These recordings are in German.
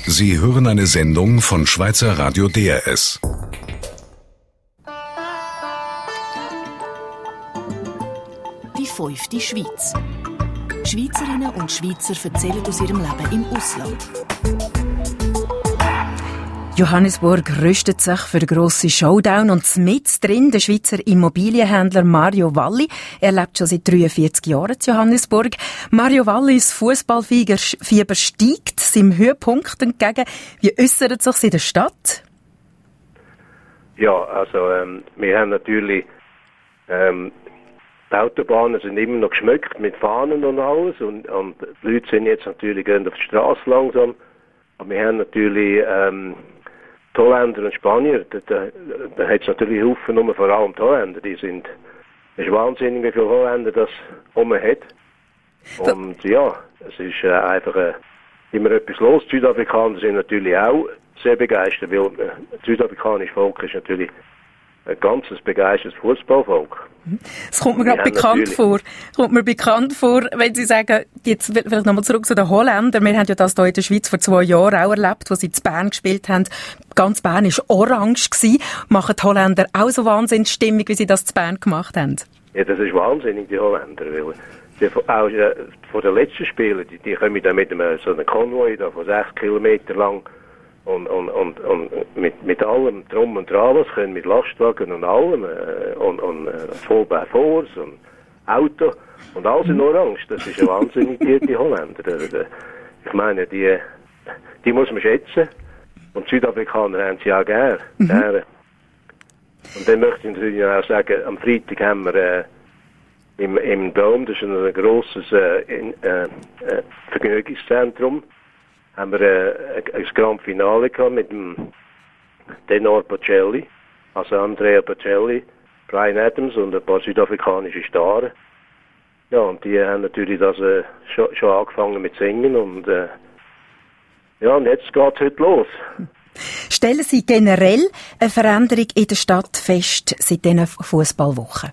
Sie hören eine Sendung von Schweizer Radio DRS. Die 5. Schweiz. Schweizerinnen und Schweizer erzählen aus ihrem Leben im Ausland. Johannesburg rüstet sich für den grossen Showdown und mit drin der Schweizer Immobilienhändler Mario Valli. Er lebt schon seit 43 Jahren in Johannesburg. Mario Wallis Fußballfieber steigt seinem Höhepunkt entgegen. Wie äußert sich in der Stadt? Ja, also wir haben natürlich die Autobahnen sind immer noch geschmückt mit Fahnen und alles und die Leute sind jetzt natürlich gehen auf die Straße langsam. Aber wir haben natürlich die Holländer und Spanier, da hat es natürlich Haufen, nur vor allem die Holländer, es ist wahnsinnig, wie viele Holländer das hat. Und ja, es ist einfach immer etwas los. Die Südafrikaner sind natürlich auch sehr begeistert, weil das südafrikanische Volk ist natürlich ein ganzes begeistertes Fußballvolk. Es kommt mir gerade bekannt vor, wenn Sie sagen, jetzt vielleicht nochmal zurück zu den Holländern. Wir haben ja das hier in der Schweiz vor 2 Jahren auch erlebt, wo sie in Bern gespielt haben. Ganz Bern war orange gewesen. Machen die Holländer auch so wahnsinnig stimmig, wie sie das in Bern gemacht haben? Ja, das ist wahnsinnig, die Holländer. Weil auch von den letzten Spielen, die kommen dann mit so einem Konvoi da von 6 Kilometer lang und mit allem Drum und Dran, was können, mit Lastwagen und allem, und Vollbau Force und Auto und alles in Orange. Das ist ja wahnsinnig, die Holländer. Ich meine, die muss man schätzen. Und die Südafrikaner haben sie auch gerne. Und dann möchte ich natürlich auch sagen, am Freitag haben wir im Dom, das ist ein grosses Vergnügungszentrum, haben wir ein Grand Finale gehabt mit dem Tenor Bocelli, also Andrea Bocelli, Bryan Adams und ein paar südafrikanische Stars. Ja, und die haben natürlich das schon angefangen mit Singen und ja, und jetzt geht's heute los. Stellen Sie generell eine Veränderung in der Stadt fest seit diesen Fußballwochen?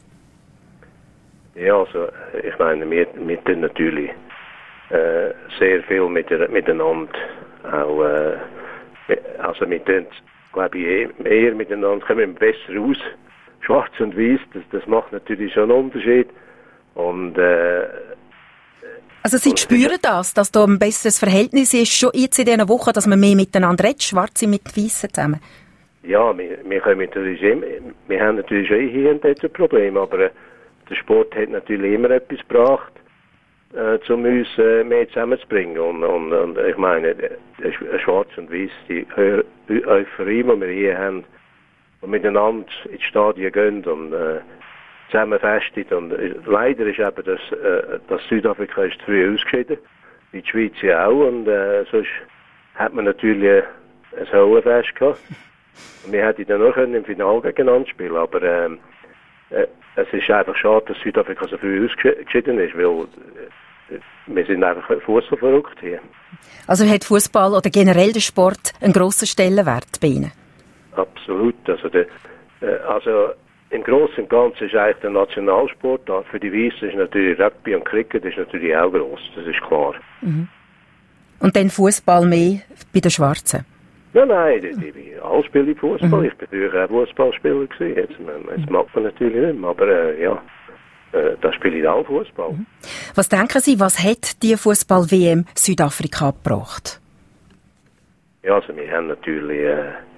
Ja, also ich meine, wir tun natürlich sehr viel miteinander auch, also wir tun, glaube ich, eher miteinander, kommen wir besser raus, schwarz und weiß, das macht natürlich schon einen Unterschied und also Sie spüren das, dass da ein besseres Verhältnis ist, schon jetzt in diesen Wochen, dass man mehr miteinander redet, Schwarze mit Weissen zusammen? Ja, wir haben natürlich schon hier und dort ein Problem, aber der Sport hat natürlich immer etwas gebracht, um uns mehr zusammenzubringen. Und ich meine, Schwarz und Weiß, die Euphorie, die wir hier haben, und miteinander ins Stadion gehen und zusammen festigt. Und leider ist eben das Südafrika ist früh ausgeschieden, wie die Schweiz ja auch. Und sonst hat man natürlich ein Höllenfest gehabt. Und wir hätten dann noch im Finale gegeneinander spielen, aber es ist einfach schade, dass Südafrika so früh ausgeschieden ist, weil wir sind einfach Fußball verrückt hier. Also hat Fußball oder generell der Sport einen grossen Stellenwert bei Ihnen? Absolut. Also im Großen und Ganzen ist eigentlich der Nationalsport. Für die Weißen ist natürlich Rugby und Cricket ist natürlich auch gross, das ist klar. Mhm. Und dann Fußball mehr bei den Schwarzen? Nein, alle spielen Fußball. Ich bin früher auch Fußballspieler gewesen. Jetzt mag man natürlich nicht mehr, aber ja, da spiele ich auch Fußball. Mhm. Was denken Sie, was hat die Fußball-WM Südafrika gebracht? Ja, also wir haben natürlich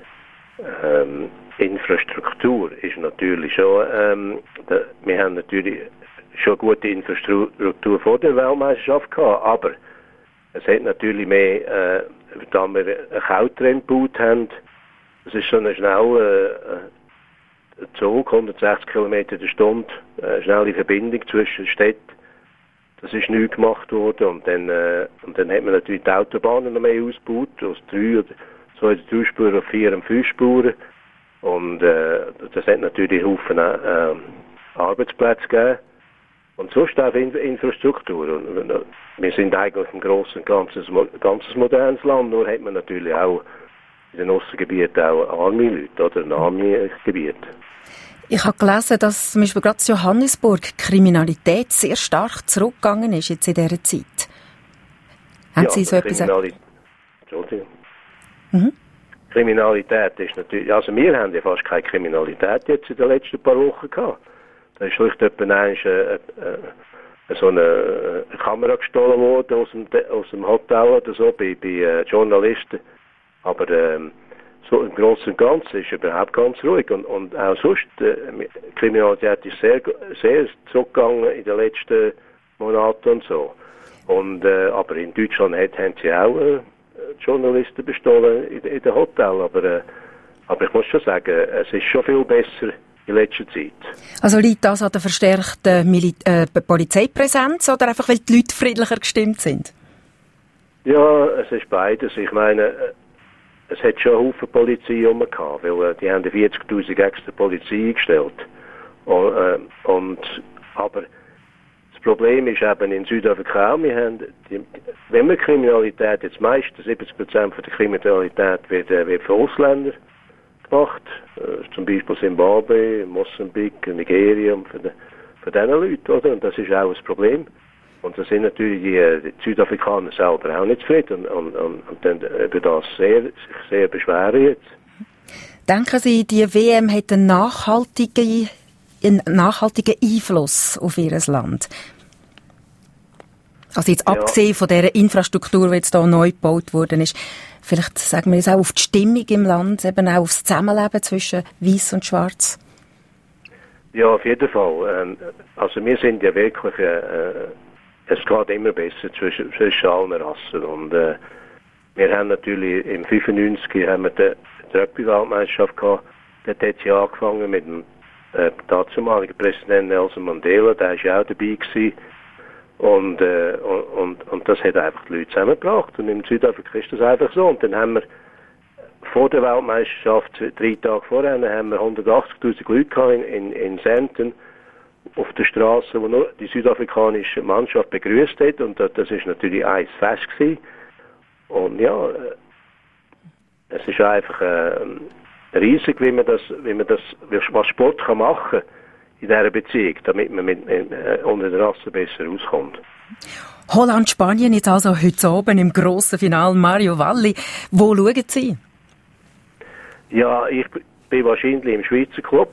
Infrastruktur ist natürlich schon, wir haben natürlich schon gute Infrastruktur vor der Weltmeisterschaft gehabt, aber es hat natürlich mehr, da wir einen Kautrem gebaut haben, es ist so ein schneller Zug, 160 km in Stunde, schnelle Verbindung zwischen Städten, das ist neu gemacht worden und dann hat man natürlich die Autobahnen noch mehr ausgebaut, aus 3 Spuren auf 4 und 5 Spuren. Und das hat natürlich Haufen Arbeitsplätze gegeben. Und sonst auch Infrastruktur. Und, wir sind eigentlich ein grosses, ganzes modernes Land, nur hat man natürlich auch in den Aussengebieten auch arme Leute, oder ein armes Gebiet. Ich habe gelesen, dass zum Beispiel gerade in Johannesburg die Kriminalität sehr stark zurückgegangen ist jetzt in dieser Zeit. Haben Sie so etwas gesagt? Entschuldigung. Kriminalität ist natürlich, also wir haben ja fast keine Kriminalität jetzt in den letzten paar Wochen gehabt. Da ist schlicht so eine Kamera gestohlen worden aus dem Hotel oder so bei Journalisten. Aber so im Großen und Ganzen ist überhaupt ganz ruhig. Und auch sonst, die Kriminalität ist sehr, sehr zurückgegangen in den letzten Monaten und so. Und, aber in Deutschland haben sie auch Journalisten bestohlen in den Hotels. Aber ich muss schon sagen, es ist schon viel besser in letzter Zeit. Also liegt das an der verstärkten Polizeipräsenz oder einfach, weil die Leute friedlicher gestimmt sind? Ja, es ist beides. Ich meine, es hat schon Haufen Polizei gehabt, weil die haben 40'000 extra Polizei eingestellt. Aber das Problem ist eben in Südafrika auch, wenn wir Kriminalität, jetzt meistens 70% von der Kriminalität wird für Ausländer gemacht, zum Beispiel Zimbabwe, Mosambik, Nigeria, für diese Leute, oder? Und das ist auch das Problem. Und da sind natürlich die Südafrikaner selber auch nicht zufrieden und dann über das sich sehr beschweren jetzt. Denken Sie, die WM hat einen nachhaltigen Einfluss auf Ihr Land? Also jetzt abgesehen von dieser Infrastruktur, die jetzt hier neu gebaut worden ist, vielleicht sagen wir es auch auf die Stimmung im Land, eben auch auf das Zusammenleben zwischen Weiss und Schwarz? Ja, auf jeden Fall. Also wir sind ja wirklich, es geht immer besser zwischen allen Rassen. Und wir haben natürlich im 95 haben wir die Rugby-Weltmeisterschaft gehabt. Dort hat sie angefangen mit dem damaligen Präsident Nelson Mandela, der war ja auch dabei gewesen. Und das hat einfach die Leute zusammengebracht. Und in Südafrika ist das einfach so. Und dann haben wir vor der Weltmeisterschaft, 3 Tage vorher, haben wir 180'000 Leute gehabt in Sandton auf der Straße, wo nur die südafrikanische Mannschaft begrüßt hat. Und das ist natürlich ein Fest gewesen. Und ja, es ist einfach riesig, wie man das, was Sport kann machen in dieser Beziehung, damit man unter der Rasse besser rauskommt. Holland-Spanien jetzt also heute Abend im grossen Finale. Mario Valli, wo schauen Sie? Ja, ich bin wahrscheinlich im Schweizer Club,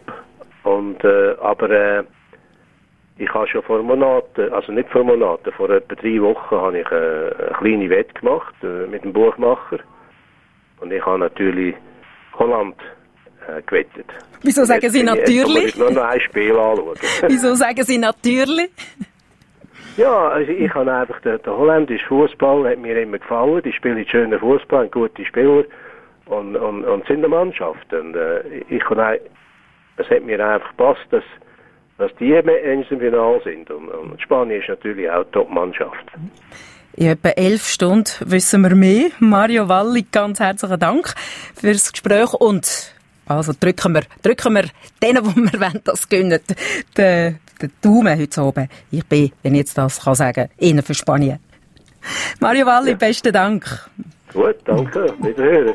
aber ich habe schon vor Monaten, also nicht vor Monaten, vor etwa 3 Wochen habe ich eine kleine Wette gemacht mit dem Buchmacher und ich habe natürlich Holland gewettet. Wieso sagen Sie natürlich? Ich muss nur noch ein Spiel anschauen. Wieso sagen Sie natürlich? Ja, also ich habe einfach, der holländische Fußball hat mir immer gefallen. Die spielen schönen Fußball, gute Spieler und sind eine Mannschaft. Und es hat mir einfach gepasst, dass die im Finale sind. Und Spanien ist natürlich auch eine Top-Mannschaft. In etwa 11 Stunden wissen wir mehr. Mario Valli, ganz herzlichen Dank für das Gespräch und also drücken wir denen, die wir wollen, das gönnen, den Daumen heute oben. Ich bin, wenn ich jetzt das kann sagen, eher für Spanien. Mario Valli, ja. Besten Dank. Gut, danke. Wiederhören.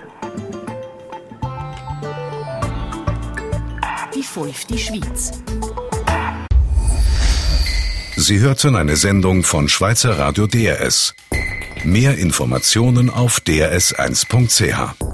Die 5. Schweiz. Sie hörten eine Sendung von Schweizer Radio DRS. Mehr Informationen auf drs1.ch.